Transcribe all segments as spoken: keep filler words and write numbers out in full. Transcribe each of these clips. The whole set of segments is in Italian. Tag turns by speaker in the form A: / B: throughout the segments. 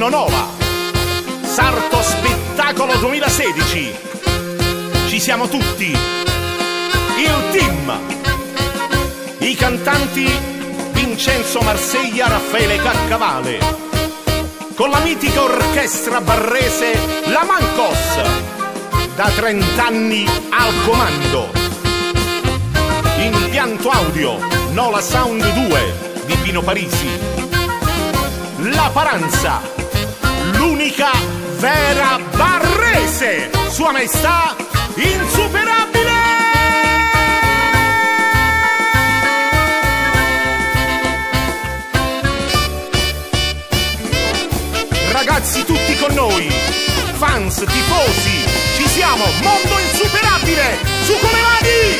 A: Anno Nova, Sarto Spettacolo duemilasedici. Ci siamo tutti, il team, i cantanti Vincenzo Marseglia, Raffaele Caccavale, con la mitica orchestra barrese La Mancos, da trent'anni al comando. Impianto audio Nola Sound due di Pino Parisi. La Paranza, l'unica vera barrese, Sua Maestà insuperabile! Ragazzi tutti con noi, fans, tifosi, ci siamo, mondo insuperabile, su con le mani!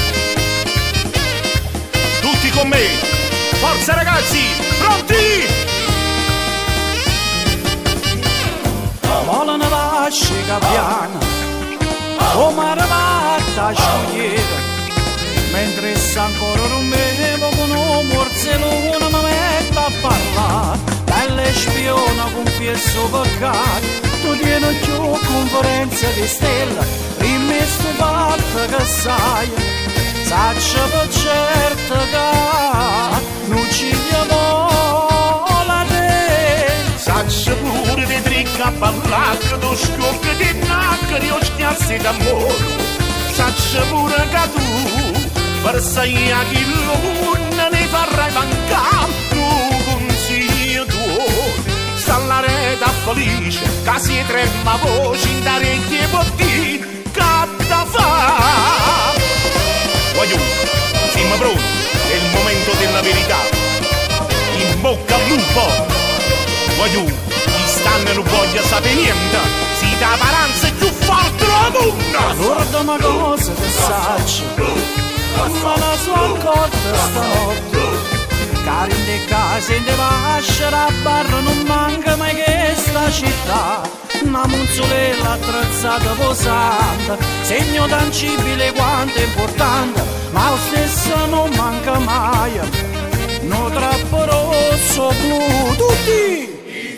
A: Tutti con me, forza ragazzi, pronti?
B: Volano vasce capiana, come arrivata a scogliere, mentre sta ancora rompevo con un morzellone mi metto a parlare, belle spiona confieso peccato, tu tieni più conferenza di stella, rimesso fatto che sai, saccia per certo che non ci vuole te, saccia pure di tricca a ballare, tu sciocco di nacca di oschiarsi d'amore, saccia pure che tu, per sei a chi l'una ne farai mancare, tu consiglio tuo, sta la reta felice, che si trema voce in orecchie botti, che da fa? Voglio, siamo pronti, è il momento della verità, in bocca al lupo, voglio, chi stanno non voglia sapere niente, si da paranza è più forte la luna. Guardami cosa che saccio, ma la sua corta stanotte, cari in de case in de vasce, la barra non manca mai che sta città, una munzolella attrezzata posante, segno tangibile quanto è importante, ma lo stesso non manca mai, no troppo rosso blu, tutti!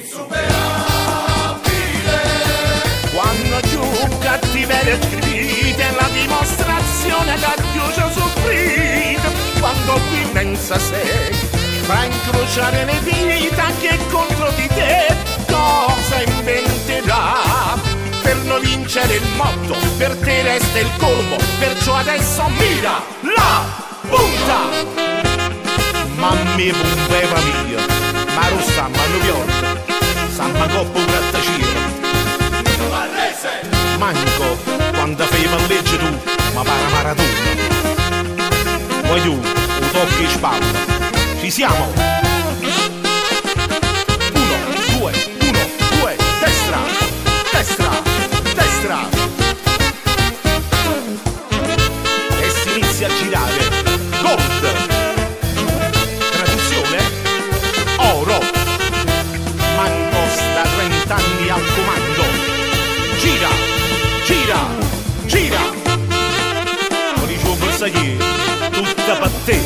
B: Quando più cattiveria scrivete la dimostrazione che Dio ci ha soffrito, quando qui immensa sei fa incrociare le vita che contro di te cosa inventerà per non vincere il motto, per te resta il colmo, perciò adesso mira la punta. Mamma pompeva mia, ma lo sta manno piorta, samma coppo grattacielo. Manco quando fai palleggi tu, ma para maratona. Poi tu, un tocchi in spalla. Ci siamo? Uno, due, uno, due, destra, destra, destra. E si inizia a girare. Gold. Traduzione? Oro. Manco sta trent'anni al comando. Gira, gira, gira. Con i suoi bersaglieri, tutta per te.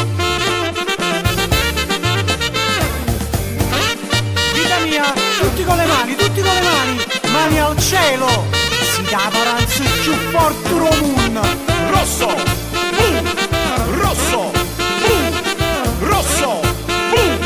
B: Vita mia, tutti con le mani, tutti con le mani, mani al cielo. Si dà paranza più forte moon. Rosso, boom, rosso, boom, rosso, boom.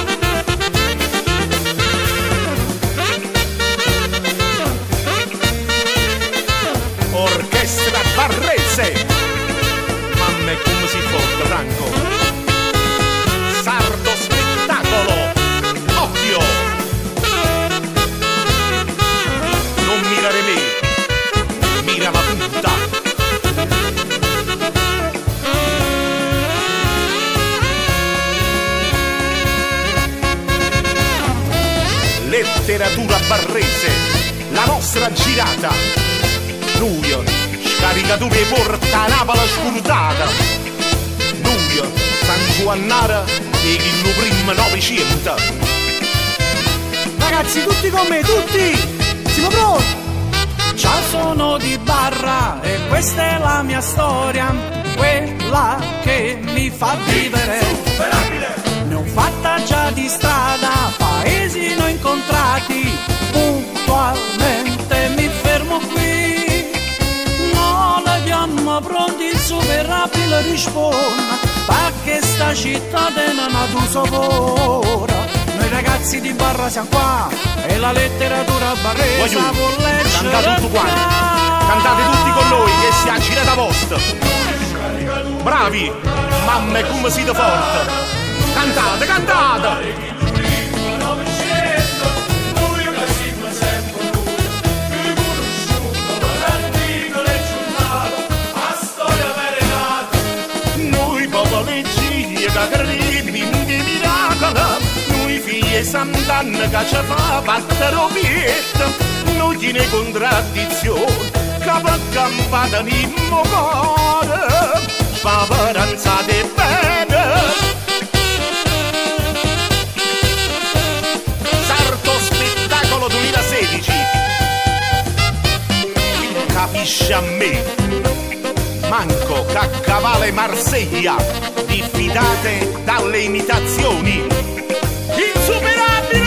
B: Orchestra barrese, mamma è come si porta Franco, sardo spettacolo, occhio, non mirare me, mira la punta, letteratura barrese, la nostra girata. Noi, scaricature porta Napoli scurtata. Noi, San Giovannara e il primo Novecento. Ragazzi, tutti con me, tutti! Siamo pronti! Ciao, sono di Barra e questa è la mia storia, quella che mi fa vivere. Ne ho fatta già di strada, paesi ne ho incontrati, le risponde, perché sta città non ha tu sapore. Noi ragazzi di barra siamo qua e la letteratura barresa vuol leggere.
A: Cantate tutti quanti, cantate tutti con noi che si ha girata vostra. Bravi, mamma come siete forti. Cantate, cantate. Sant'Anna che ci fa battere obietta, noi ne contraddizione, che campata in cuore, spaveranzate bene. Sarto spettacolo duemilasedici, capisci a me, manco caccavale Marseglia, diffidate dalle imitazioni. Insuperabile!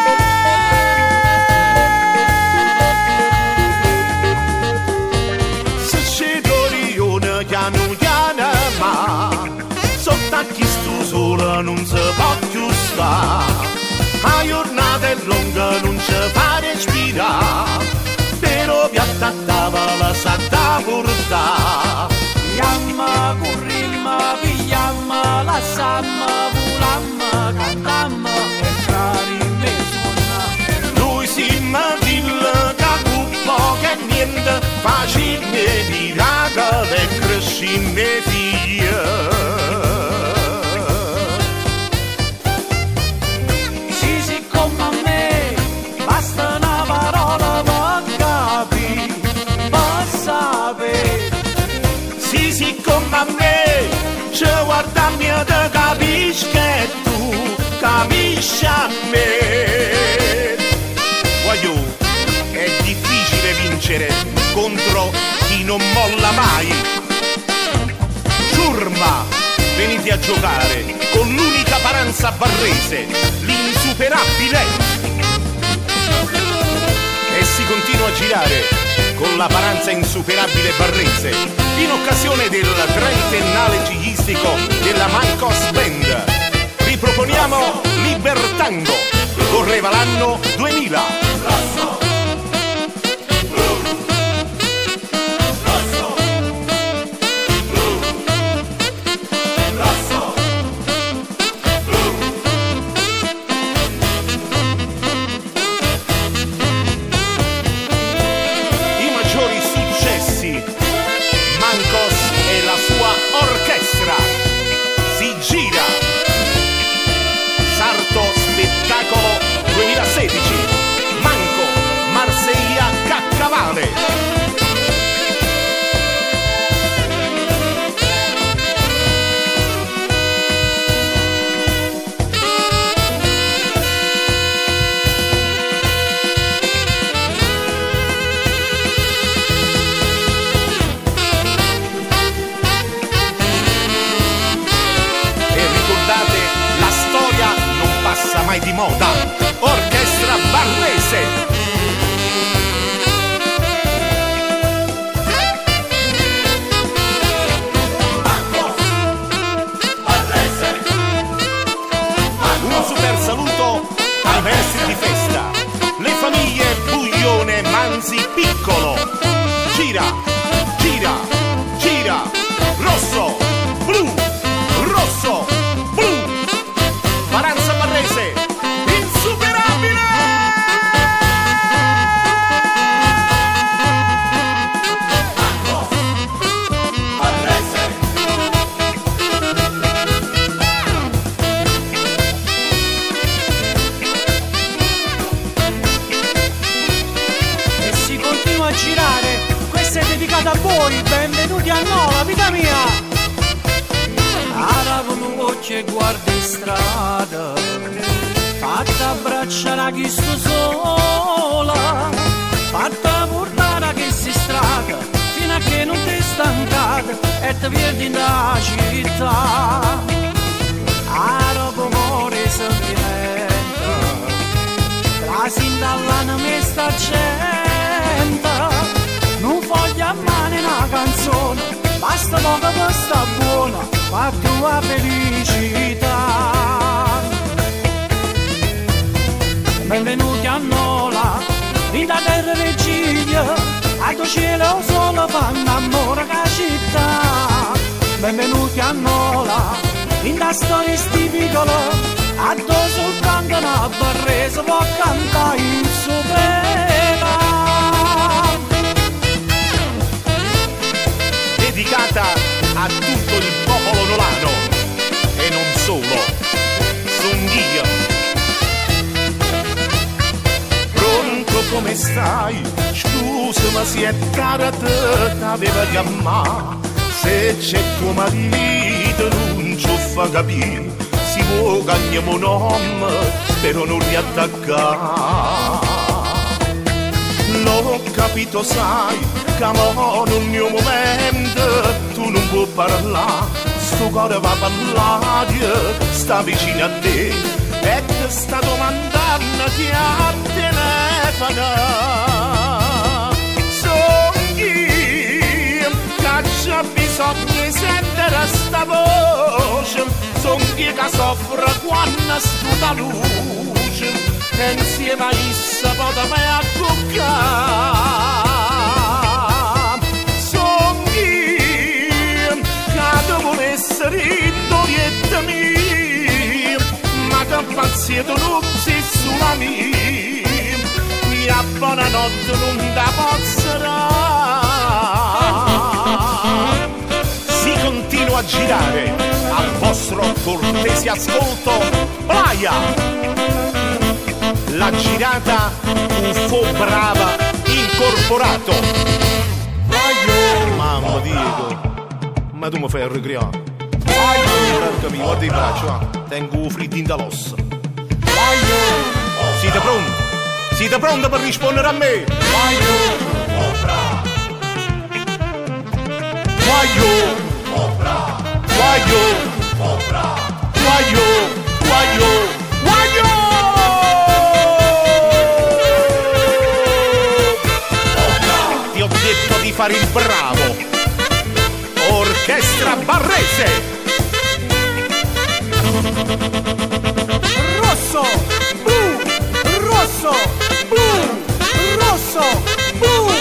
A: Se c'è Dorione piano piano, ma sott'acchi sto sole non si può più stare. La giornata è lunga, non ci fa respirare, però piattattava la santa porta.
B: Yamma, currimma, pigliamma, lassamma, volamma, cantamma e frari me suona.
A: Lui si immagina che con poco e niente facile miracoli e crescime figlie.
B: Sì, sì, come a me, basta una parola per capire, per sapere.
A: Sì, sì, come a me, ci guardami e te capisci che tu capisci a me. Guagliù, è difficile vincere contro chi non molla mai. Ciurma, venite a giocare con l'unica paranza barrese, l'insuperabile. E si continua a girare con la paranza insuperabile barrese in occasione del trentennale gigistico della Mancos Band. Riproponiamo Libertango, correva l'anno duemila. Rosso, blu, rosso, blu, rosso, blu. I maggiori successi, Mancos e la sua orchestra, si gira. Sarto spettacolo duemilasedici, Manco, Marseglia, Caccavale. Passa mai di moda, orchestra barrese. Un super saluto ai maestri di festa, le famiglie Buglione, Manzi, Piccolo. Gira, gira, gira, rosso, blu, rosso, blu. Paranza barrese, insuperabile! Manco, barrese.
B: E si continua a girare, questa è dedicata a voi, benvenuti a Nova, vita mia! Aravo un occhio e guardi in strada, fatta abbracciare a chi sto sola, fatta portare che si strada, fino a che non ti stancata e ti perdi nella città. Aravo muore sentimento, la sindallana mi sta gente, non voglio a mano una canzone, basta poco per sta buona. a tua felicità. Benvenuti a Nola, in da terra regia, a tuo cielo solo fanno amore che città. Benvenuti a Nola, in da storia stipicolo, a tuo soltanto una barresa può cantare in sopra.
A: Dedicata a tutto il popolo nolano e non solo, son io. Pronto, come stai? Scusa, ma si è cara te, t'aveva chiamato. Se c'è tuo marito non ci fa capire, si può cagnare mon nome, però non riattaccare. L'ho capito, sai, che mo in un mio momento tu non puoi parlare, sto cuore va a parlare, sta vicino a te e ti sta domandando chi a telefono. Sogni che c'è bisogno di sentire sta voce, sogni che soffre quando sto da luce, e insieme a essa poteva accuccare. Indolietta mia, ma che pazienza non si sulla mia, mia buonanotte non da pozzerà. Si continua a girare al vostro cortese ascolto Playa, la girata U F O Brava Incorporato. Mamma Diego, ma tu mi fai ricreare. Capito, guarda i bracci, va. Tengo freddi da l'ossa. Siete pronti? Siete pronti per rispondere a me? Guaio! Guaio! Guaio! Guaio! Guaio! Ti ho detto di fare il bravo! Orchestra Barrese!
B: Rosso, blu, rosso, blu, rosso, blu.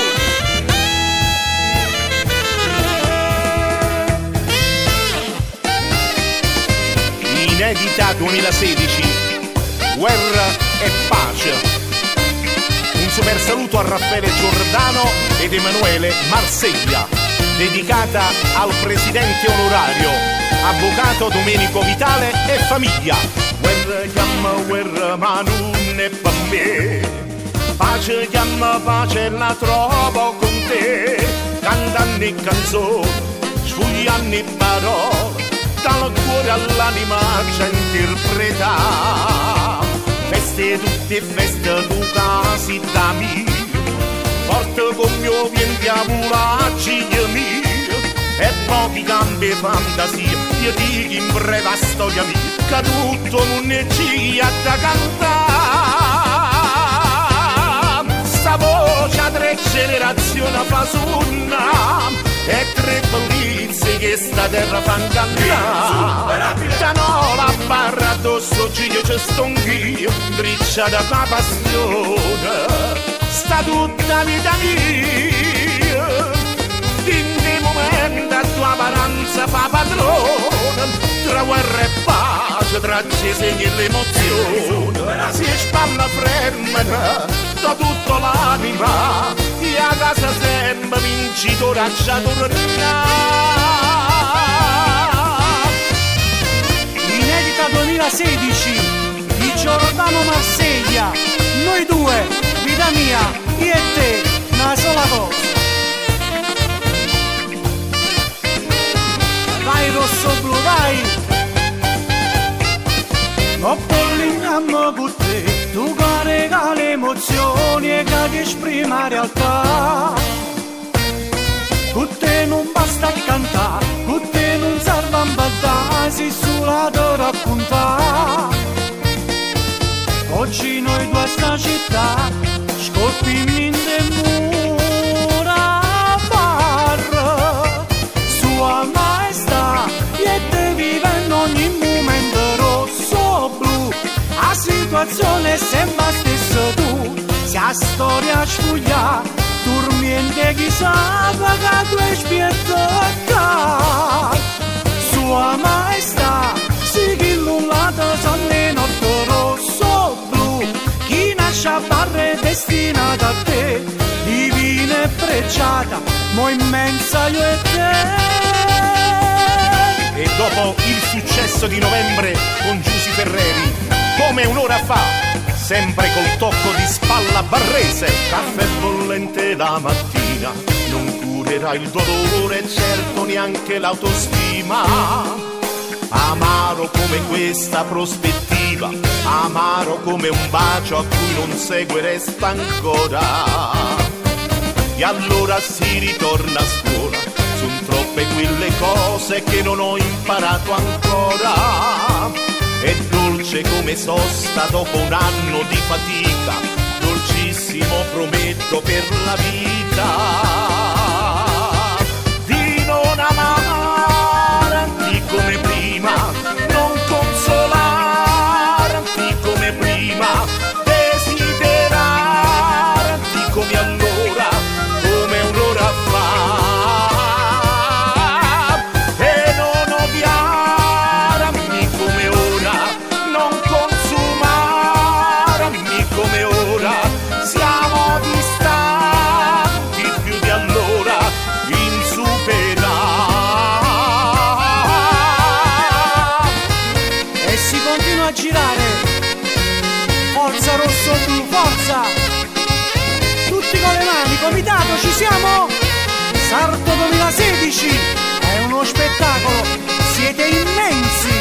A: Inedita duemilasedici, Guerra e Pace. Un super saluto a Raffaele Giordano ed Emanuele Marseglia, dedicata al presidente onorario, avvocato Domenico Vitale e famiglia. Guerra chiama guerra ma non è per me, pace chiama pace la trovo con te, cantando e canzoni, sfogliando e parole, dal cuore all'anima c'è interpreta. Feste tutte feste tu casi da me, forte con mio vienti a volacci mio, e poi ti cambia fantasia, io dico in breve storia mia, che tutto non è cia da cantare. Sta voce a tre generazioni fa suona, e tre bellezze che sta terra fan cantare. Da no la barra addosso io ci sto anch'io, driccia da la passione, sta tutta vita mia. La tua paranza fa padrone, tra guerra e pace, tra segni e l'emozione, si spalla fremena da tutta l'anima, e a casa sempre vincitore a tornare.
B: Inedita duemilasedici, di Giordano Marseglia, noi due, vita mia, io e te, una sola cosa. Vai rosso blu, vai! Non parliamo con te, tu carica le emozioni e che esprime la realtà. Con te non basta cantare, con te non serve ambattare, si sulla da raccontare. Oggi noi due a sta città, scolpimi in de mura barra, sua maestà, e te situazione sembra stesso tu, se a storia sfuglia, dormiente chissà che tu hai spietata. Sua maestà, si chi l'ullata sonne notte rosso blu, chi nasce a barre destinata a te, divina e pregiata, mo immensa io e te.
A: E dopo il successo di novembre con Giusy Ferreri, come un'ora fa, sempre col tocco di spalla barrese, caffè bollente la mattina, non curerà il dolore, certo neanche l'autostima. Amaro come questa prospettiva, amaro come un bacio a cui non segue resta ancora. E allora si ritorna a scuola, son troppe quelle cose che non ho imparato ancora. È dolce come sosta dopo un anno di fatica, dolcissimo prometto per la vita. Di non amarti come prima, non consolarti come prima, desiderarti come allora, come un'ora fa.
B: Comitato, ci siamo? Sarto duemilasedici è uno spettacolo, siete immensi.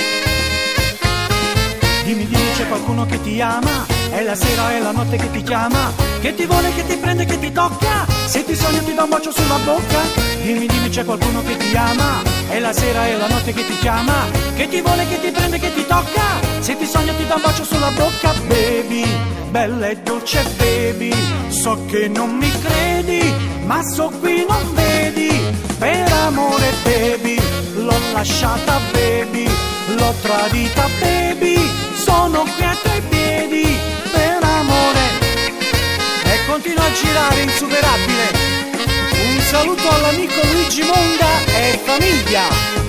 B: Dimmi, dimmi, c'è qualcuno che ti ama, è la sera, è la notte che ti chiama, che ti vuole, che ti prende, che ti tocca, se ti sogno ti do un bacio sulla bocca. Dimmi, dimmi, c'è qualcuno che ti ama, è la sera, è la notte che ti chiama, che ti vuole, che ti prende, che ti tocca, se ti sogno ti do un bacio sulla bocca. Baby, bella e dolce baby, so che non mi credi, ma so qui non vedi, per amore baby, l'ho lasciata baby, l'ho tradita baby, sono qui a tuoi piedi, per amore. E continua a girare insuperabile. Un saluto all'amico Luigi Monga e famiglia.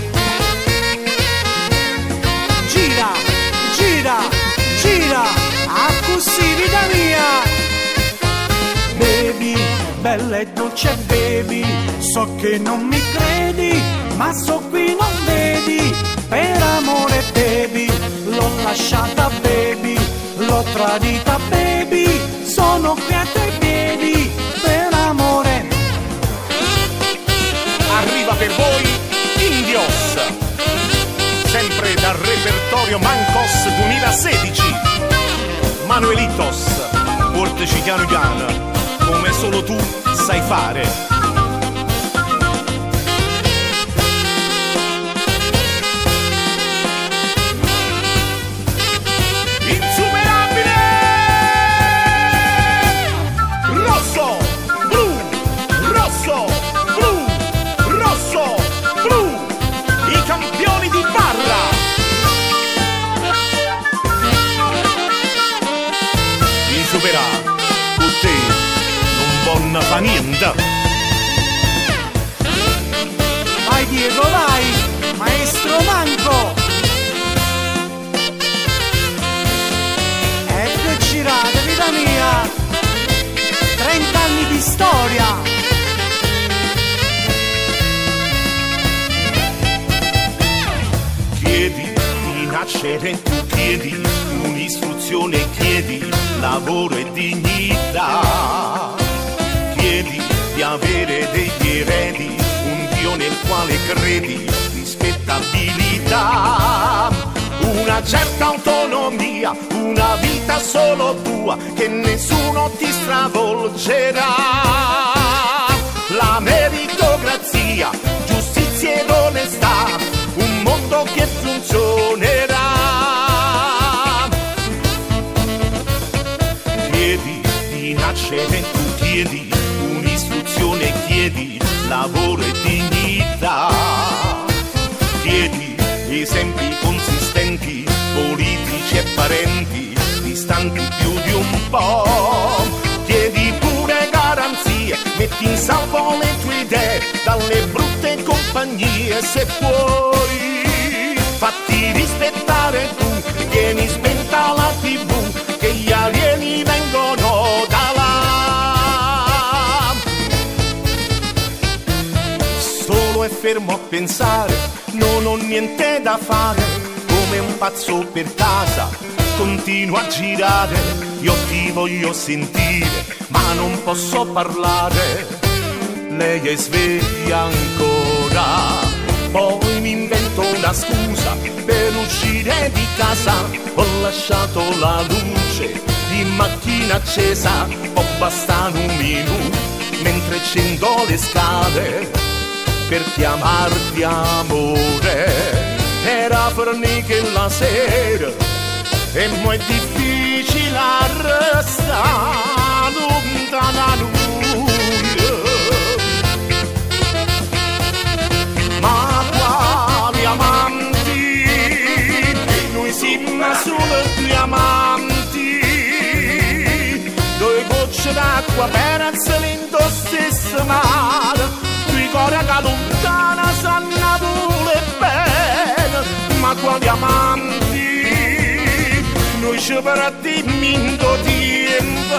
B: Gira, gira, gira, a così vita mia. Baby, bella e dolce baby, so che non mi credi, ma so qui non vedi, per amore baby, l'ho lasciata baby, l'ho tradita baby, sono qui a tuoi piedi, per amore.
A: Arriva per voi Indios, sempre dal repertorio Mancos duemilasedici. Manuelitos, portaci piano piano, come solo tu sai fare. Con te non buona fa niente.
B: Vai Diego, vai, maestro Manco. Ecco girate, vita mia, trent'anni di storia.
A: Chiedi di nascere, tu chiedi un'istruzione, chiedi lavoro e dignità, chiedi di avere degli eredi, un Dio nel quale credi, rispettabilità, una certa autonomia, una vita solo tua che nessuno ti stravolgerà, la meritocrazia, giustizia ed onestà, un mondo che funzionerà. Chiedi di nascere, tu chiedi un'istruzione, chiedi lavoro e dignità, chiedi esempi consistenti, politici e parenti, istanti più di un po'. Chiedi pure garanzie, metti in salvo le tue idee dalle brutte compagnie. Se puoi, fatti rispettare tu, tieni spenta la tivù, che gli alieni vengono da là. Solo è fermo a pensare, non ho niente da fare, come un pazzo per casa continuo a girare. Io ti voglio sentire, ma non posso parlare. Lei è sveglia ancora, poi mi invento una scusa per uscire di casa. Ho lasciato la luce in macchina accesa, ho bastato un minuto mentre scendo le scale per chiamarti amore. Era forniche la sera e mo' è difficile restare lontana lui. Ma quali amanti, noi siamo solo due amanti, due gocce d'acqua per zelendo stesso mare, due cuori che lontana sanno pure bene. Ma quali amanti, noi ci partimmo in do tempo,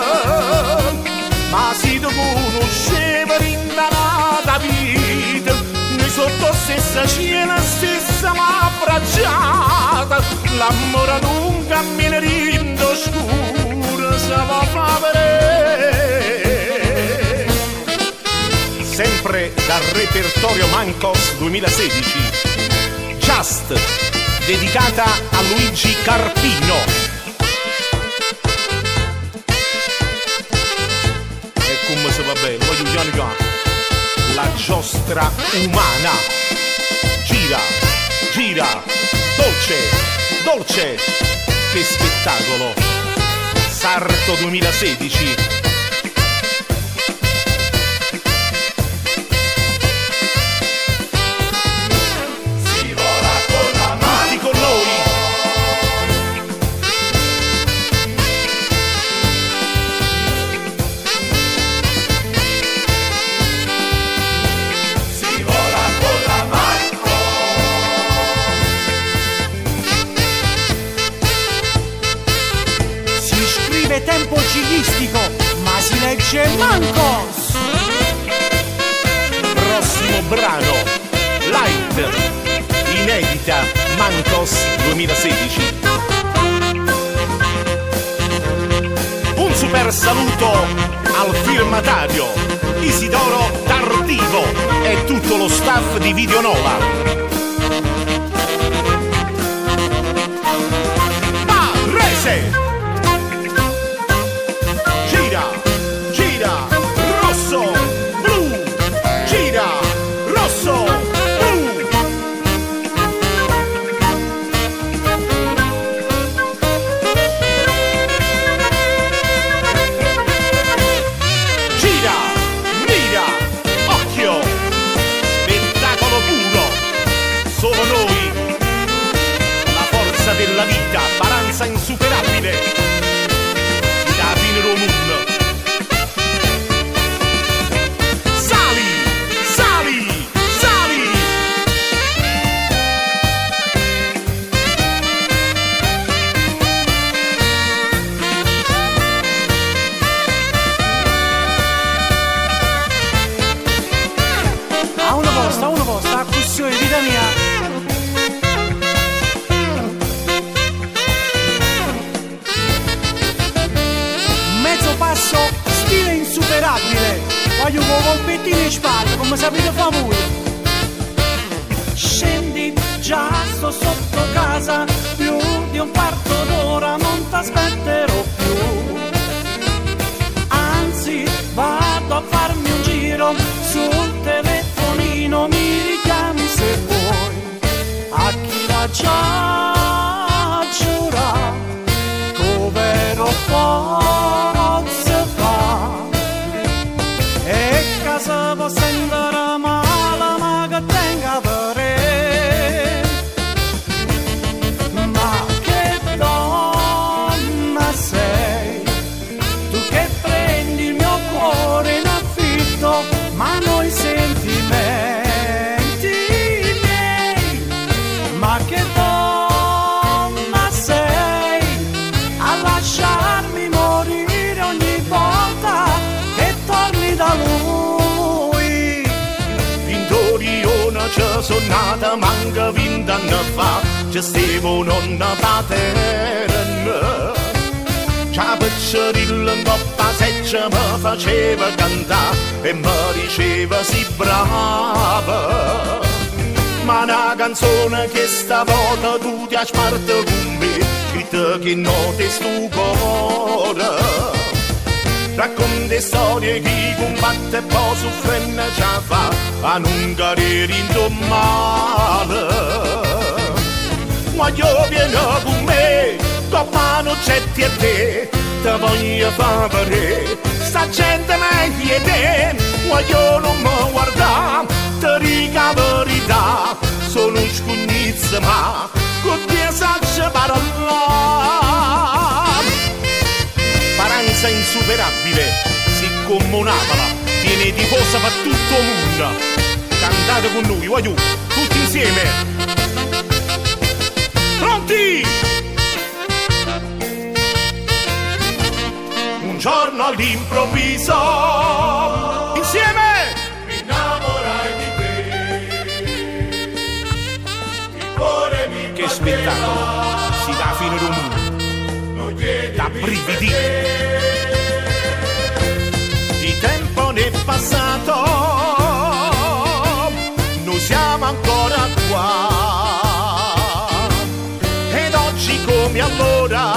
A: ma si ti conosceva in data vita, noi sotto stessa cielo, stessa ma abbracciata, l'amore non cammina rindo scuro, si va a vedere. Sempre dal repertorio Mancos duemilasedici, Just, dedicata a Luigi Carpino. E come se va bene, voglio dire, la giostra umana. Gira, gira, dolce, dolce, che spettacolo. Sarto duemilasedici.
B: Tempo cilistico, ma si legge Mancos.
A: Prossimo brano, Light, inedita, Mancos duemilasedici. Un super saluto al firmatario Isidoro Tardivo e tutto lo staff di Videonova. Parese! Della vita, balanza insuperabile, Davide Romun. Sali, sali, sali.
B: A una posta, a una posta, a cussione, vita mia. Passo stile insuperabile, voglio con colpettino in spalla, come sapete fa voi. Scendi, già sto sotto casa, più di un quarto d'ora non t'aspetterò più. Anzi, vado a farmi un giro sul telefonino, mi richiami se vuoi. A chi l'ha già giurato, povero forza fa, e casa può sembrare male, ma che tenga per re. Ma che donna
A: sono nata manca vent'anni fa, ci stevo nonna paterna. C'ha piccerilla in coppa seccia mi faceva cantare e mi diceva si brava. Ma una canzone che stavolta tu ti hai sparto con me, scritta che note sto cuore. Racconta storie che combatte e poi soffrenne ce la fa a non cadere in male. Voglio vieni con me, con mano getti e te, te voglio far vedere, sta gente meglio di te. Voglio non mi guardare, te dica la verità, sono scugnizza ma con te saccia parlare. Paranza insuperabile, siccome un'apola, tiene tifosa per tutto il mondo. Cantate con noi, voglio, tutti insieme. Pronti? Un giorno all'improvviso, insieme, mi innamorai di te. Il cuore mi che spettacolo, si dà fine d'un mondo. Da brividi. Di tempo ne è passato, noi siamo ancora qua. Ed oggi come allora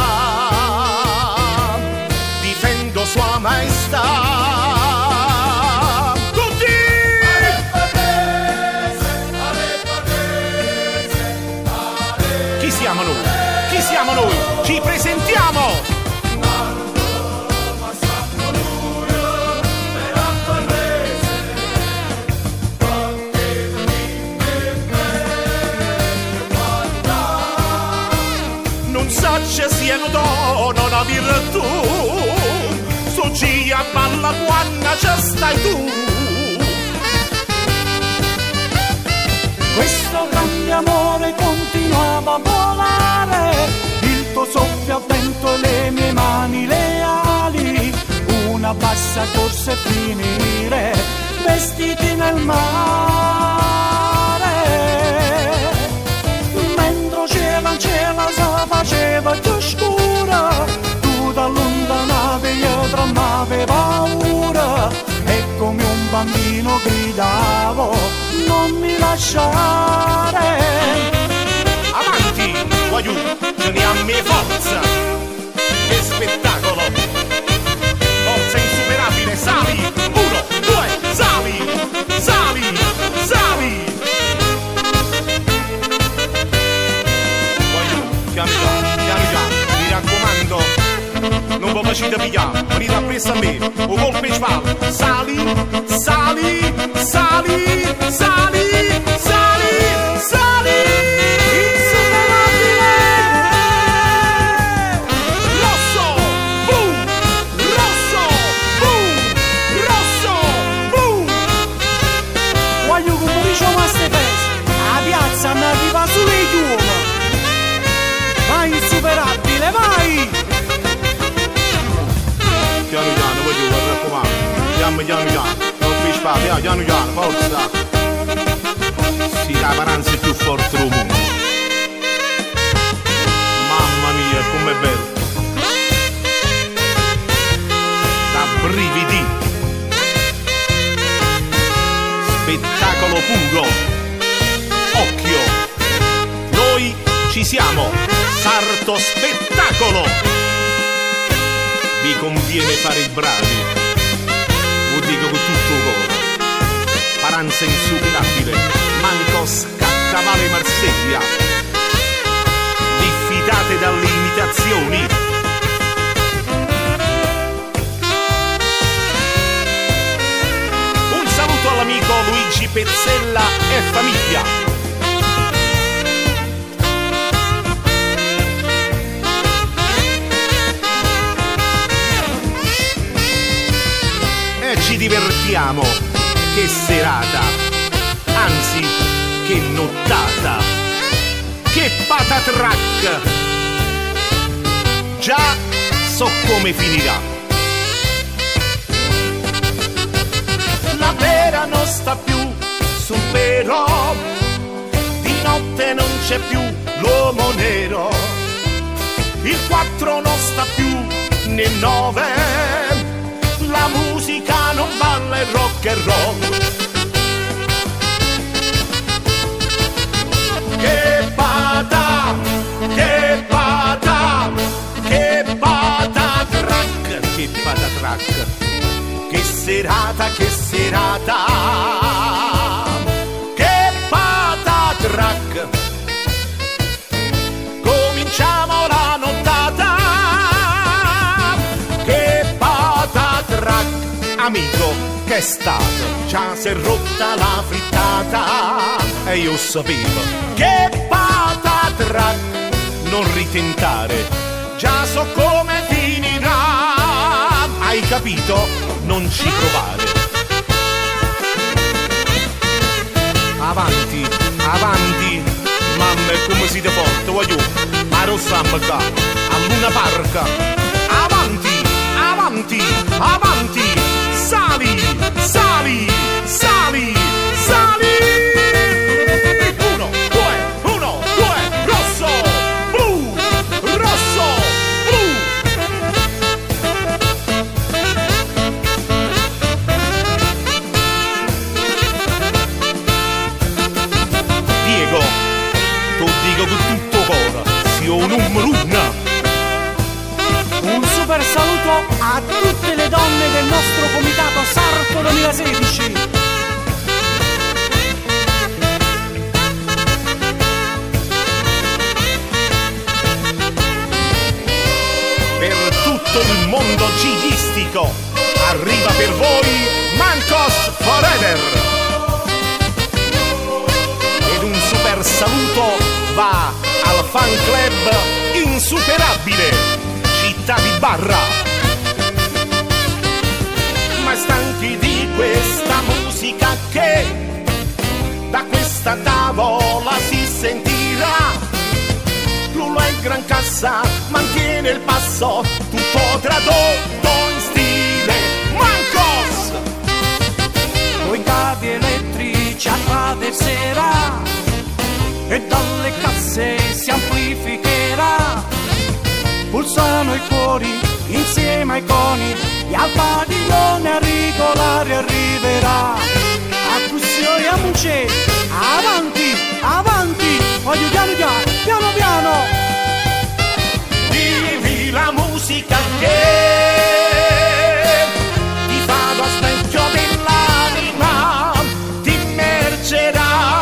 A: difendo sua maestà. Tutti! Chi siamo noi? Chi siamo noi? Ci presentiamo! Non sacce siano dono una virtù, su ci a balla quando ci stai tu.
B: Questo grande amore continuava a volare, il tuo soffio a vento, le mie mani leali, una bassa corsa e finire vestiti nel mare. Mentre cielo cielo si faceva più scura, tu dall'ontanave io tremavo paura e come un bambino gridavo non mi lasciare.
A: Avanti, voglio, teniamo forza. Che spettacolo! Forza insuperabile, sali! Uno, due, sali! Sali! Sali! Voglio, piano piano, piano piano, mi raccomando, non vi facete pigliare, venite appresso a me, o colpo in spalle, sali, sali, sali, sali, sali, sali! Insuperabile! Rosso, boom! Rosso, boom! Rosso, boom!
B: Voglio che diciamo a ste feste, a piazza mi arriva solo i tuoi. Vai insuperabile, vai!
A: Piano piano, voglio, mi raccomando, piano piano piano, non vi spaventare, piano piano, forza! Sì, la paranza è più forte del mondo. Mamma mia, com'è bello! Da brividi! Spettacolo puro! Occhio! Noi ci siamo! Sarto spettacolo! Vi conviene fare i bravi, lo dico con tutto il cuore. Paranza insuperabile, manco scaccavale Marseglia. Diffidate dalle imitazioni. Un saluto all'amico Luigi Pezzella e famiglia. Ci divertiamo, che serata, anzi, che nottata, che patatrack. Già so come finirà. La vera non sta più sul pero, notte non c'è più l'uomo nero, il quattro non sta più nel nove, la musica non balla il rock and roll. Che pata, che pata, che pata track, che pata track, che serata, che serata, che pata track. Cominciamo la nottata, che pata track. Amico, che è stato? Già si è rotta la frittata e io sapevo. Che pata track, non ritentare, già so come finirà. Hai capito? Non ci provare. Avanti, avanti, mamma come siete forte, voglio. Ma non stiamo qua, a Luna Park. Avanti, avanti, avanti, sali, sali, sali, sali. Con tutto cuore, sia un numero uno.
B: Un super saluto a tutte le donne del nostro comitato Sarto duemilasedici.
A: Per tutto il mondo gigistico arriva per voi Mancos Forever. Ed un super saluto va al fan club insuperabile Città di Barra. Ma stanchi di questa musica che da questa tavola si sentirà, Lula e Gran Cassa mantiene il passo, tutto tradotto in stile Mancos.
B: Coi cavi elettrici attraverserà e dalle casse si amplificherà, pulsano i cuori insieme ai coni e al padiglione a regolare arriverà. A cuscio a mucce, avanti, avanti, voglio piano piano, piano piano.
A: Vivi la musica che ti fa lo specchio dell'anima, ti immergerà.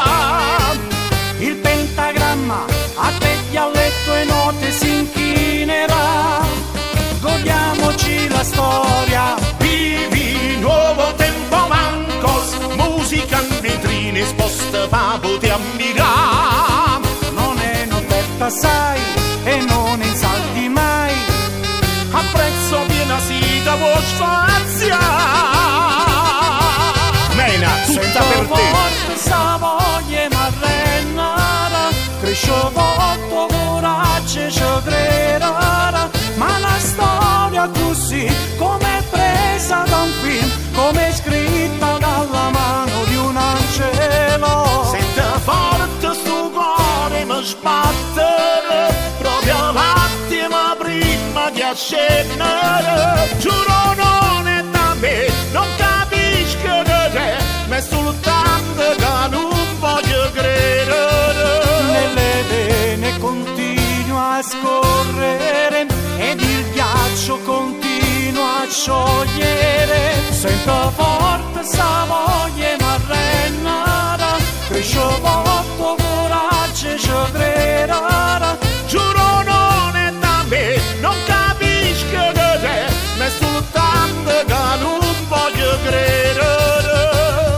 B: A te a letto e note si inchinerà, godiamoci la storia.
A: Vivi nuovo tempo Mancos, musica in vetrine esposta pa poter ammirare.
B: Non è un'offerta sai e non in saldi mai,
A: a prezzo piena si da può sfaziare. Mena, tutta per te.
B: Sa voglia marrennara, cresce volto coraggio ci crederà, ma la storia così come è presa da un film, come è scritta dalla mano di un angelo.
A: Sente forte sto cuore mi sbattere, proprio l'attimo prima di accennere. Giuro non è da me, non capisco che c'è, ma è soltanto che non voglio credere.
B: Nelle vene continua a scorrere ed il ghiaccio continua a sciogliere. Sento forte sa voglia marrennara, cresce molto coraggio ci crederà.
A: Giuro non è da me, non capisco che c'è, ma è soltanto che non voglio credere.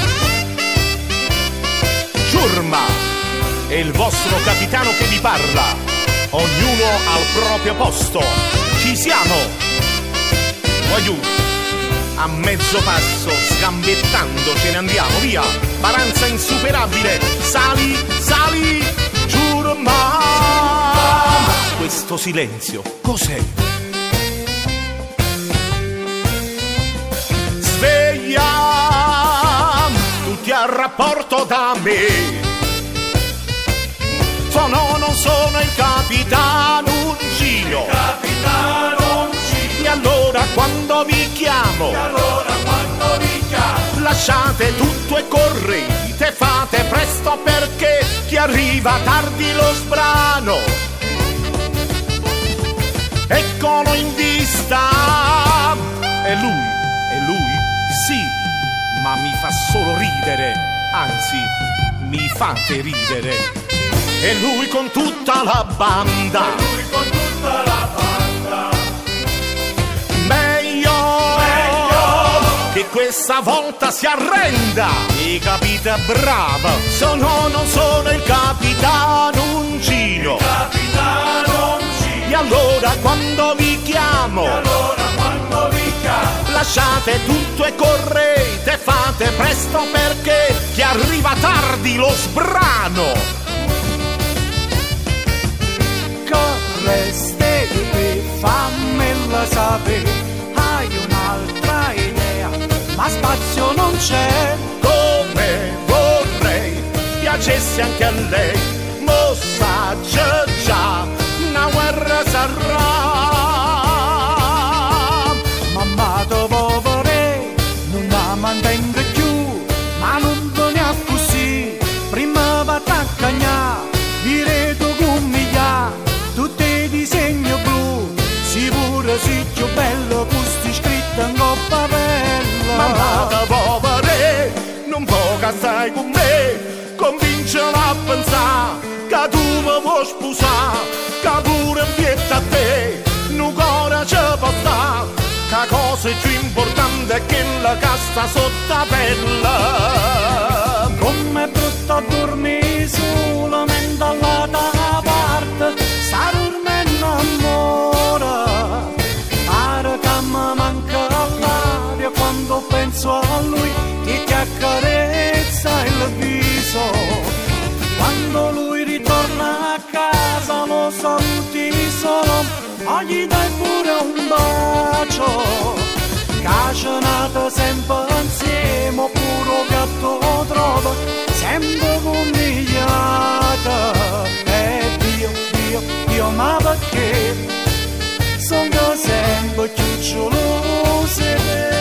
A: Ciurma è il vostro capitano che vi parla, ognuno al proprio posto. Ci siamo, voglio a mezzo passo, sgambettando ce ne andiamo via. Balanza insuperabile, sali, sali, Ciurma. Questo silenzio cos'è? Sveglia, tutti a rapporto da me. Sono, non sono il capitano Uncino.
B: Il capitano Uncino.
A: E allora quando vi chiamo,
B: E allora quando vi chiamo,
A: lasciate tutto e correte, fate presto perché chi arriva tardi lo sbrano. Eccolo in vista. È lui, è lui, sì, ma mi fa solo ridere, anzi, mi fate ridere. È lui con tutta la banda.
B: E lui con tutta la banda.
A: Meglio,
B: Meglio
A: che questa volta si arrenda. E capite, brava. Sono, non sono il capitano Uncino.
B: Capitano Uncino.
A: E allora quando vi chiamo,
B: E allora quando vi chiamo,
A: lasciate tutto e correte, fate presto perché chi arriva tardi lo sbrano.
B: Correste qui, fammela sapere, hai un'altra idea, ma spazio non c'è.
A: Come vorrei piacesse anche a lei, mo sa già già, una guerra sarà.
B: Mamma dopo vorrei, non la mantengo più, ma non ne ha così, prima va a cagnà, dire tu gummiglia, tutti disegno blu, sicuro si più bello, gusti scritto in coppa bella.
A: Mamma da povere, non può stai con me, convincela a pensare che tu mi vuoi sposare, che pure pietta a te, non cuore ci può stare, che cosa più importante è che la casta sotto la pelle.
B: Come brutto dormire solamente dall'altra parte, sta dormendo amore, pare che mi manca l'aria quando penso a lui che ti accarezza il viso. Quando lui ritorna a casa lo saluti solo, o gli dai pure un bacio. Cacionato sempre insieme, oppure gatto trova, sempre conmigliata. E Dio, Dio, Dio, ma perché sono sempre chiucciolose?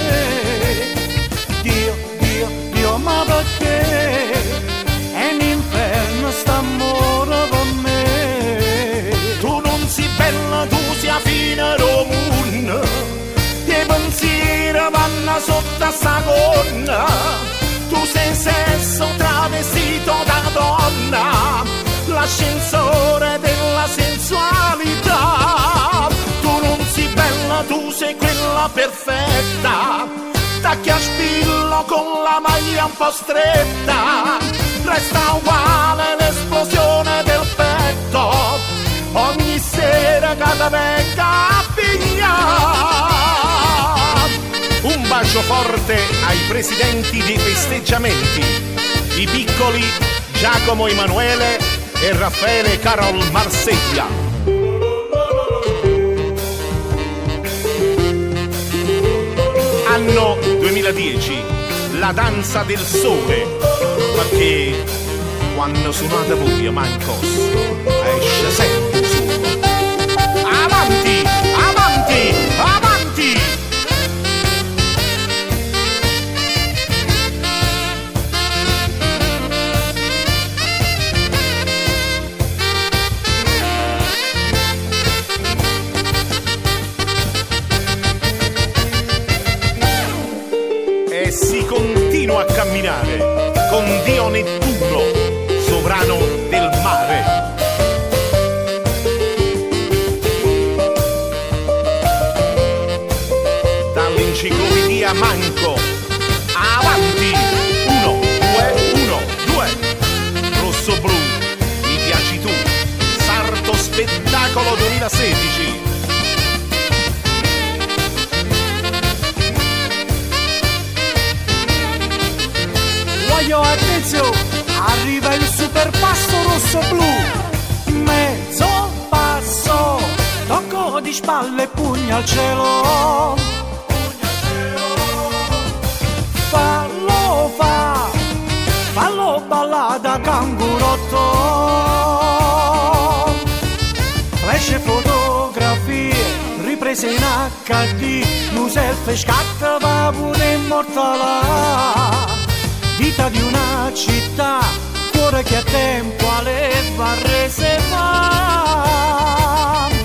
B: Dio, Dio, Dio, ma perché è un inferno st'amore con me?
A: Tu non sei bella, tu sei fine romuna, i pensieri vanno sotto sta gonna, tu sei sesso travestito da donna, l'ascensore della sensualità. Tu non sei bella, tu sei quella perfetta, tacchi a spillo con la maglia un po' stretta, resta uguale l'esplosione del petto ogni sera che ti venga a pigliare. Un bacio forte ai presidenti dei festeggiamenti, i piccoli Giacomo Emanuele e Raffaele Carol Marseglia. Anno duemiladieci, la danza del sole, perché quando suonate voi manco esce sempre il sole. Avanti, avanti, avanti! E si continua a camminare con Dio Nettuno, sovrano del mare. Dall'enciclopedia Manco, avanti, uno, due, uno, due, rosso blu, mi piaci tu, Sarto Spettacolo duemilasedici.
B: Voglio attenzione, arriva il super passo rosso blu, mezzo passo, tocco di spalle e pugna al cielo, fallo fa, fallo ballata cangurotto, flash e fotografie riprese in acca di, un selfie scatta va pure immortalare. Vita di una città, cuore che a tempo alle barrese va.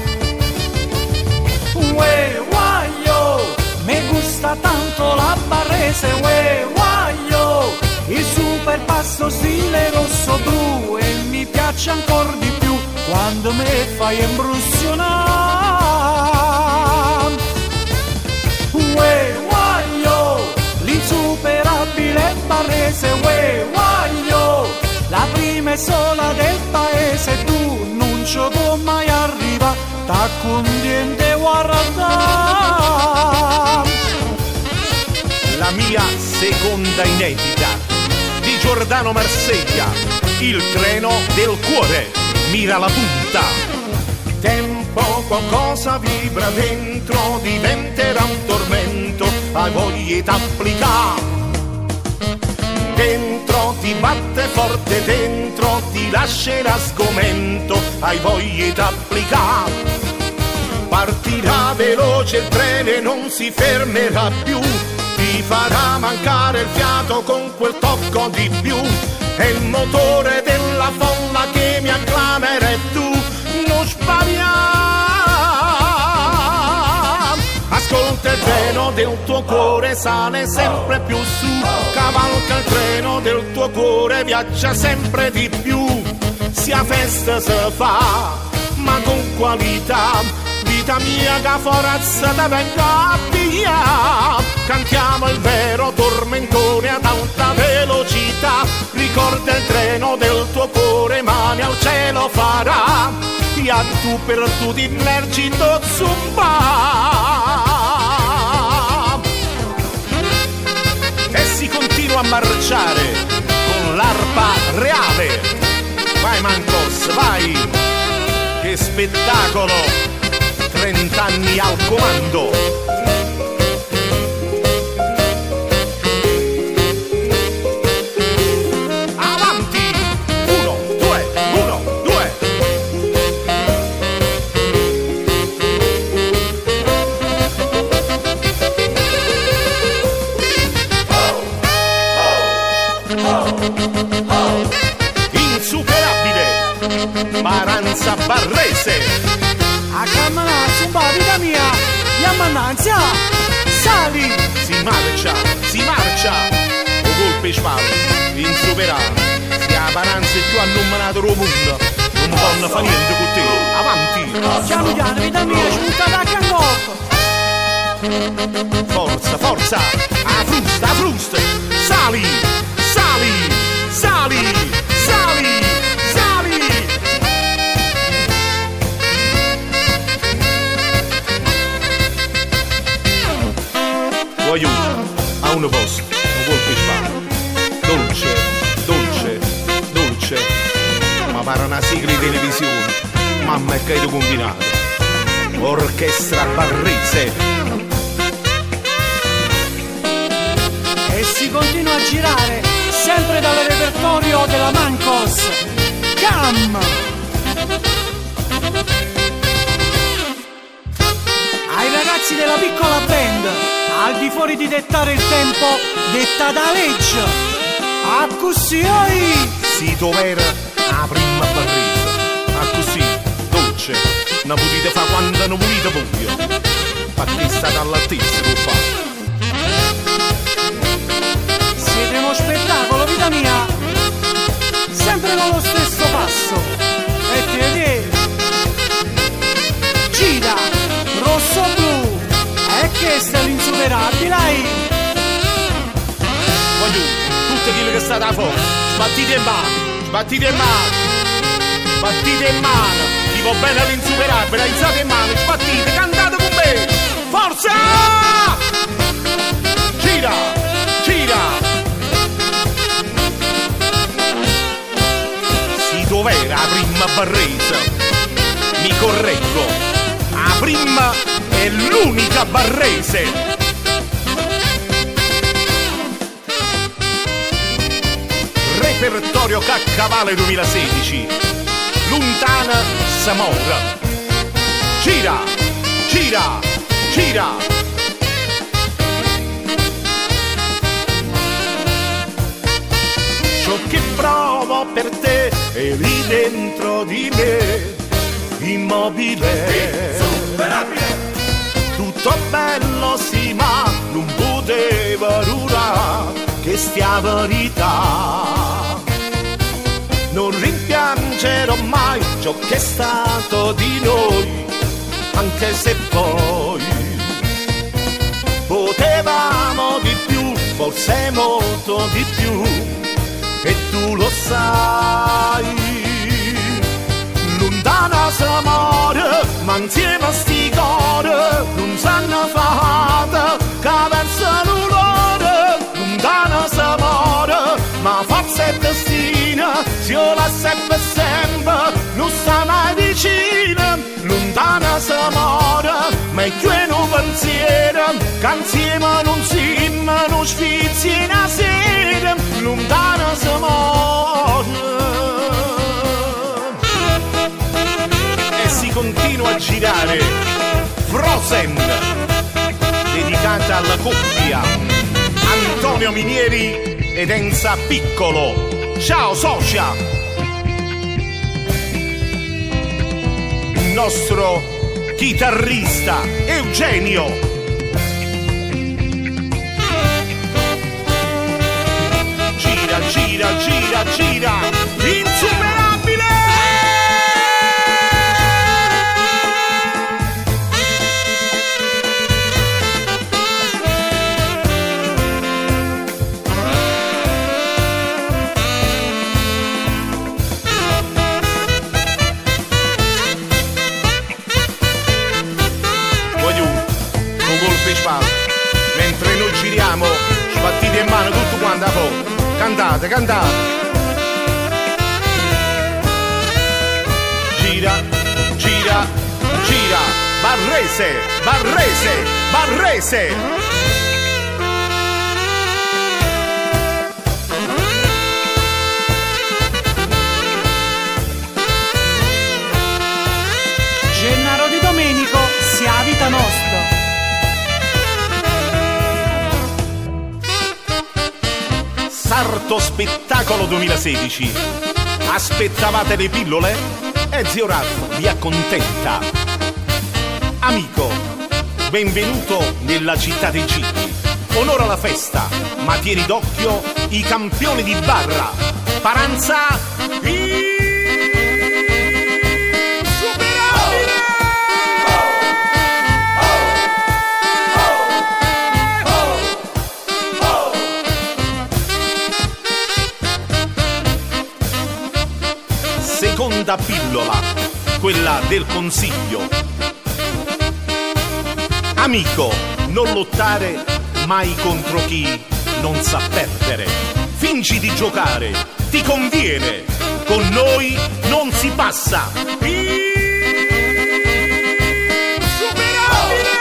B: Uè, guaglio, mi gusta tanto la barrese, uè, guaglio, il super passo stile rosso blu, e mi piace ancora di più quando mi fai imbrussionare. Uè, guaglio, l'insuperabile barrese, uè, guaglio, la prima e sola del paese, tu non ci può mai arrivare, t'accondiente guarda.
A: La mia seconda inedita di Giordano Marseglia, il treno del cuore, mira la punta. Tempo qualcosa vibra dentro, diventerà un tormento, hai voglia d'applicare. Dentro ti batte forte, dentro ti lascerà sgomento, hai voglia d'applicare. Partirà veloce il treno e non si fermerà più, ti farà mancare il fiato con quel tocco di più. È il motore della folla che mi acclamera e tu non spariamo. Ascolta il treno del tuo cuore, sale sempre più su, cavalca il treno del tuo cuore, viaggia sempre di più. Sia festa si fa, ma con qualità. Vita mia che forza da venga via, cantiamo il vero tormentone ad alta velocità. Ricorda il treno del tuo cuore, mani al cielo farà, e a tu per tu ti immergito zumba. E si continua a marciare con l'arpa reale. Vai Mancos, vai, che spettacolo! Trent'anni al comando. Avanti! Uno, due, uno, due. Insuperabile Maranza Barrese.
B: A camminare su un vita mia, yamananzia, sali!
A: Si marcia, si marcia, o colpi spalle, insuperato. Si ha paranze più annominato del mondo, non vanno fa niente con te, avanti!
B: Piano piano, vita mia, ci butta da cangotto!
A: Forza, forza, a frusta, a frusta, sali, sali, sali, sali, sali! Voglio a un posto, un colpo di spalla, dolce, dolce, dolce, ma pare una sigla di televisione, mamma e che hai combinato, orchestra Barrese.
B: E si continua a girare, sempre dal repertorio della Mancos, Cam! Ai ragazzi della piccola band, al di fuori di dettare il tempo, detta da legge. A così oi!
A: Si dov'era la prima Barrese, a così, dolce, non potete fare quando non volete voglio, perché state all'altezza per fare.
B: Siete uno spettacolo, vita mia! Sempre con lo stesso passo. E ti vedi? Gira, rosso-blu. E questa è l'insuperabile, dai!
A: Voglio, tutti quelli che state a fuoco, sbattite in mano, sbattite in mano, sbattite in mano, chi va bene all'insuperabile, alzate in mano, sbattite, cantate con me, forza! Gira, gira! Si dov'era la prima Barrese? Mi correggo, la prima è l'unica Barrese. Repertorio Caccavale duemilasedici, Lontana Samora, gira, gira, gira. Ciò che provo per te è lì dentro di me, immobile, insuperabile. Tutto bello sì, ma non poteva durare che stia verità. Non rimpiangerò mai ciò che è stato di noi, anche se poi potevamo di più, forse molto di più, e tu lo sai. Lontana s'amore, ma insieme a sti cuore non sanno fare che verso l'urore. Lontana s'amore, ma forse è destino, se io la sempre sempre non sta mai vicino. Lontana s'amore, ma è più un pensiero che insieme non si non sfizi una sera. Lontana s'amore, e si continua a girare Frozen, dedicata alla coppia Antonio Minieri ed Enza Piccolo. Ciao socia! Il nostro chitarrista Eugenio. Gira, gira, gira, gira, insuperabile! Mentre noi giriamo, sbattite in mano tutto quanto a po'. Cantate, cantate. Gira, gira, gira. Barrese, Barrese, Barrese.
B: Gennaro Di Domenico, sia vita nostra.
A: Sarto Spettacolo duemilasedici. Aspettavate le pillole? E zio Ralph vi accontenta. Amico, benvenuto nella città dei gigli. Onora la festa, ma tieni d'occhio i campioni di barra. Paranza seconda pillola, quella del consiglio. Amico, non lottare mai contro chi non sa perdere. Fingi di giocare, ti conviene. Con noi non si passa. Insuperabile!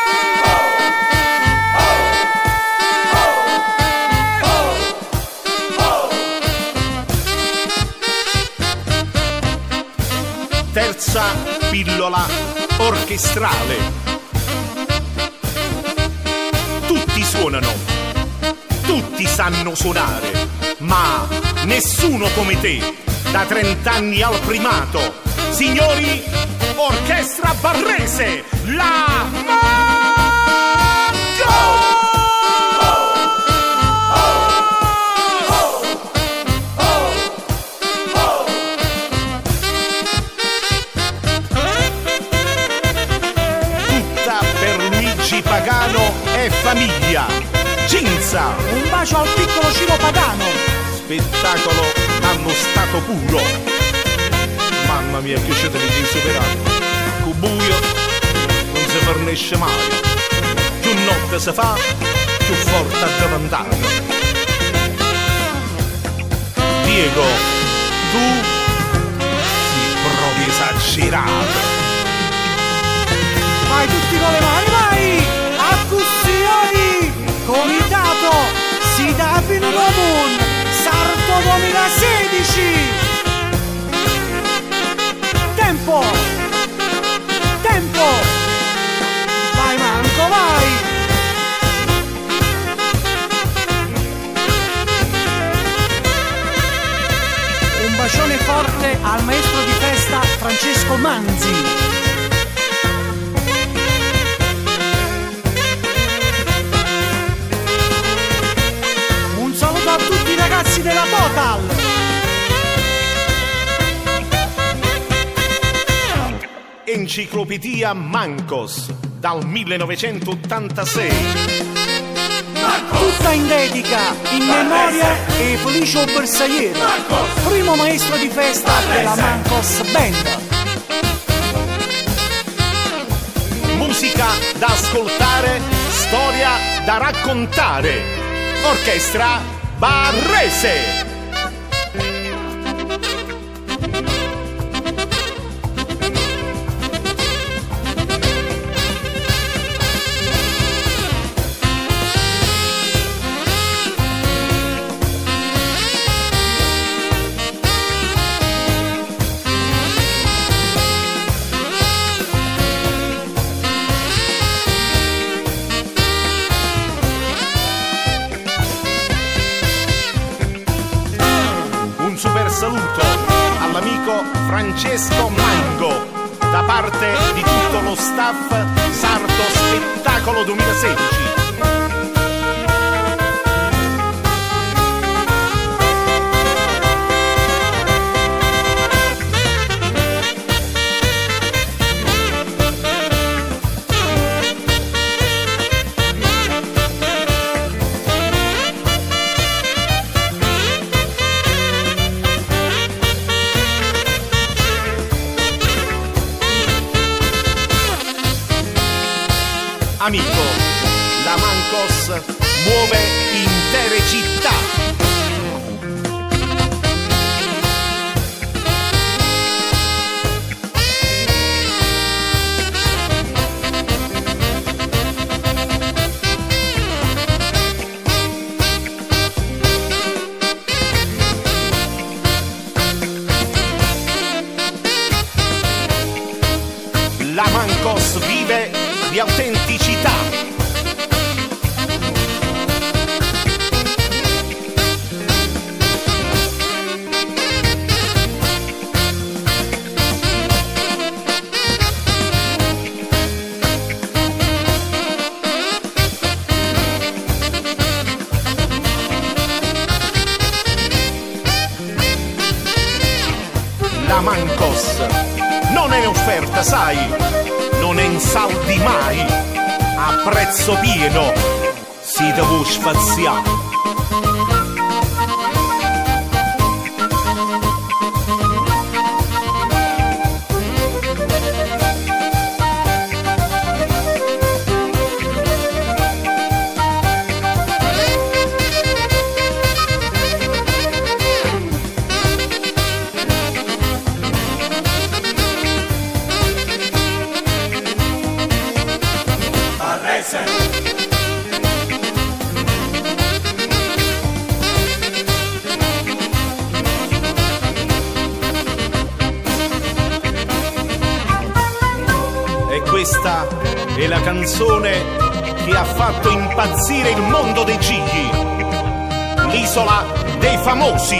A: Terza pillola orchestrale. Tutti suonano, tutti sanno suonare, ma nessuno come te, da trent'anni al primato. Signori, Orchestra Barrese, la Marco! Pagano e famiglia. Cinza,
B: un bacio al piccolo Ciro Pagano.
A: Spettacolo allo stato puro. Mamma mia, che c'è delle insuperati. Con buio non si fornisce mai. Più notte si fa, più forte addavantare. Diego, tu sei proprio esagerato.
B: Vai tutti con le mani, vai! Accussioni! Comitato Sidafino Comune Sarto duemilasedici! Tempo! Tempo!
A: Enciclopedia Mancos dal millenovecentottantasei.
B: Tutta in dedica, in memoria e Felicio Bersaglieri, primo maestro di festa della Mancos Band.
A: Musica da ascoltare, storia da raccontare. Orchestra Barrese. Saluto all'amico Francesco Mango da parte di tutto lo staff Sardo Spettacolo duemilasedici. Amico, la Mancos muove intere città. La Mancos vive di autenticità. La Mancos non è offerta, sai, non è in saldi mai, a prezzo pieno si deve sfaziare. E questa è la canzone che ha fatto impazzire il mondo dei gigli, l'isola dei famosi.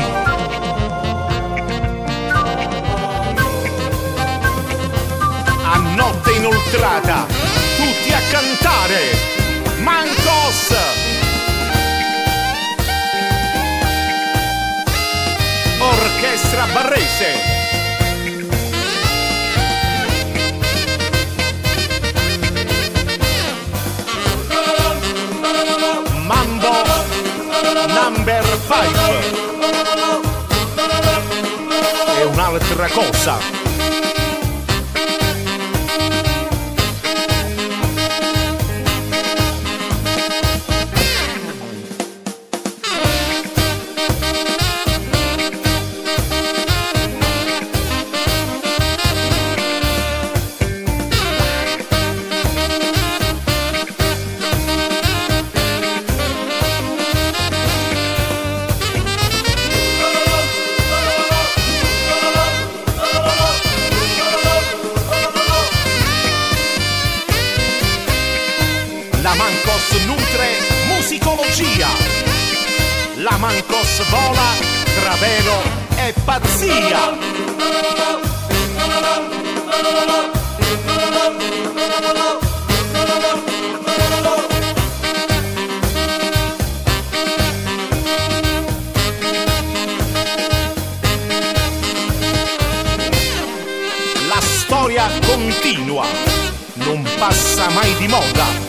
A: A notte inoltrata, tutti a cantare, Mancos! Orchestra Barrese. Mambo number five. È un'altra cosa. La Mancos nutre musicologia. La Mancos vola tra vero e pazzia. La storia con continua, non passa mai di moda.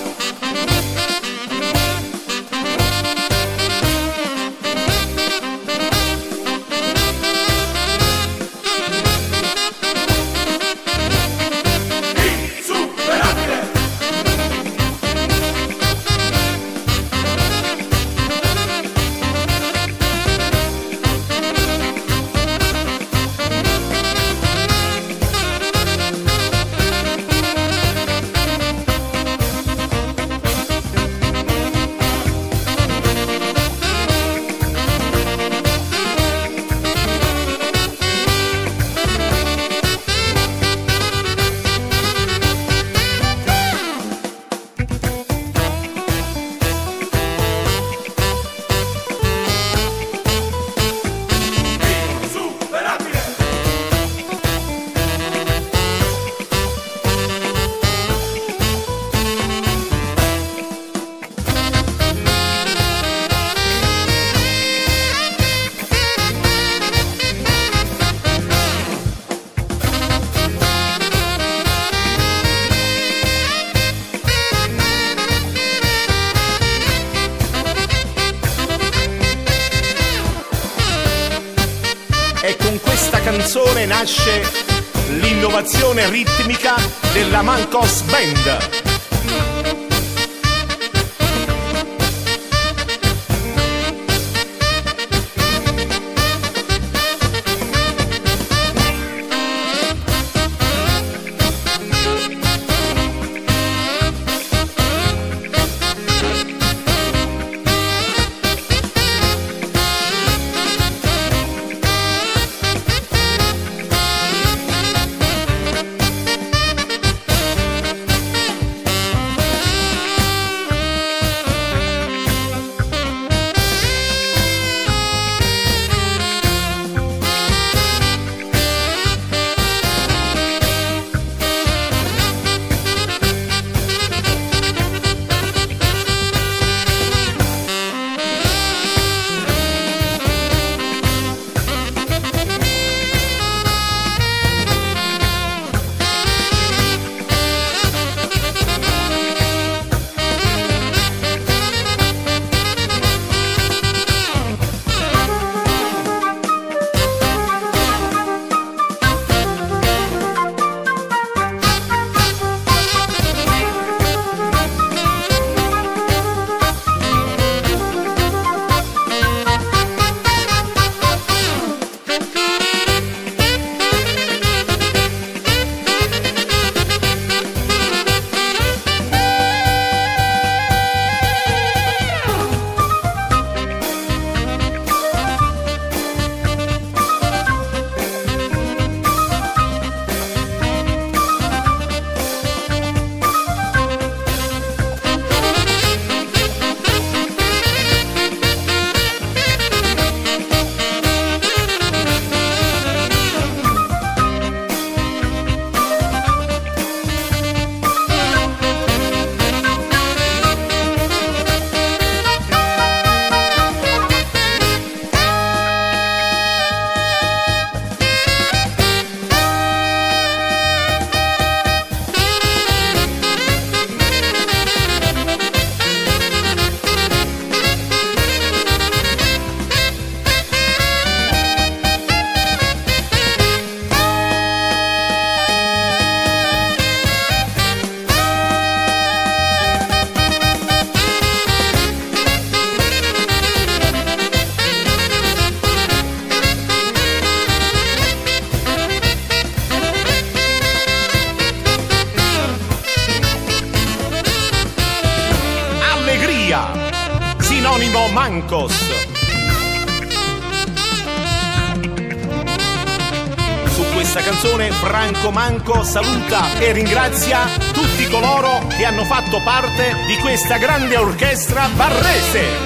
A: E con questa canzone nasce l'innovazione ritmica della Mancos Band. Sinonimo Mancos. Su questa canzone Franco Manco saluta e ringrazia tutti coloro che hanno fatto parte di questa grande orchestra barrese.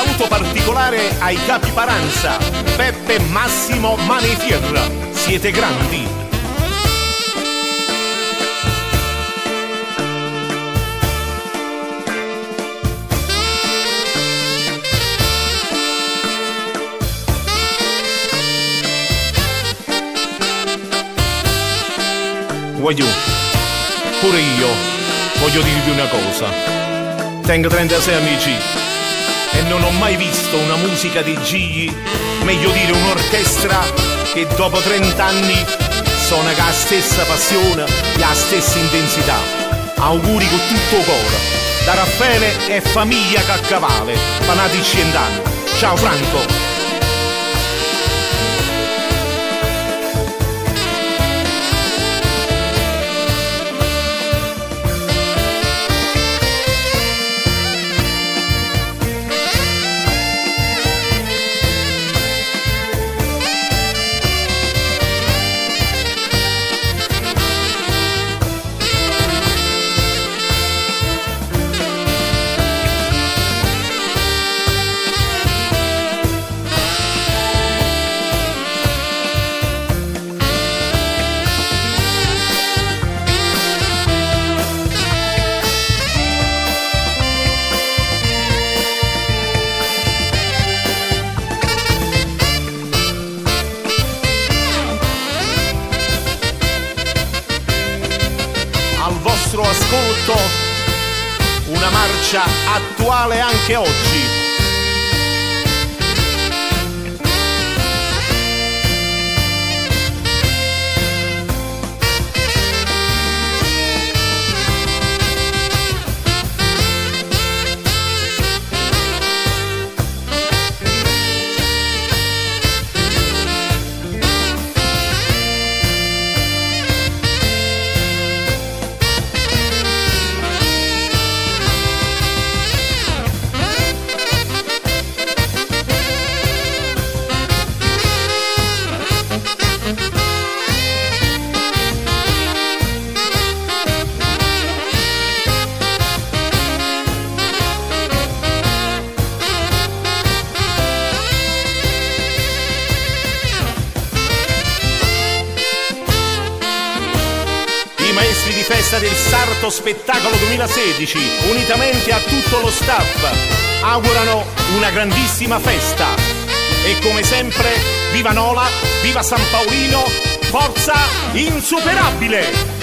A: saluto particolare ai capi Paranza, Peppe, Massimo, Mani Fierra. Siete grandi. Voglio, pure io, voglio dirvi una cosa. Tengo trentasei amici e non ho mai visto una musica di gigli, meglio dire un'orchestra che dopo trent'anni suona con la stessa passione e la stessa intensità. Auguri con tutto il cuore, da Raffaele e famiglia Caccavale, fanatici cent'anni. Ciao Franco! Ascolto una marcia attuale anche oggi. Di festa del Sarto Spettacolo duemilasedici, unitamente a tutto lo staff, augurano una grandissima festa. E come sempre, viva Nola, viva San Paolino, forza insuperabile!